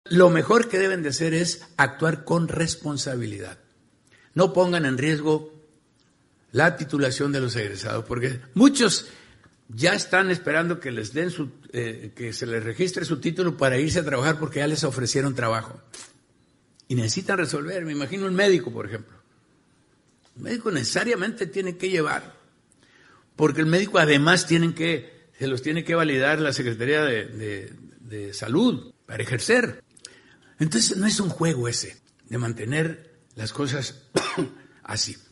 Lo mejor que deben de hacer es actuar con responsabilidad. No pongan en riesgo la titulación de los egresados, porque muchos ya están esperando que les den que se les registre su título para irse a trabajar porque ya les ofrecieron trabajo. Y necesitan resolver. Me imagino un médico, por ejemplo. El médico necesariamente tiene que llevar, porque el médico además se los tiene que validar la Secretaría de Salud para ejercer. Entonces no es un juego ese de mantener las cosas así.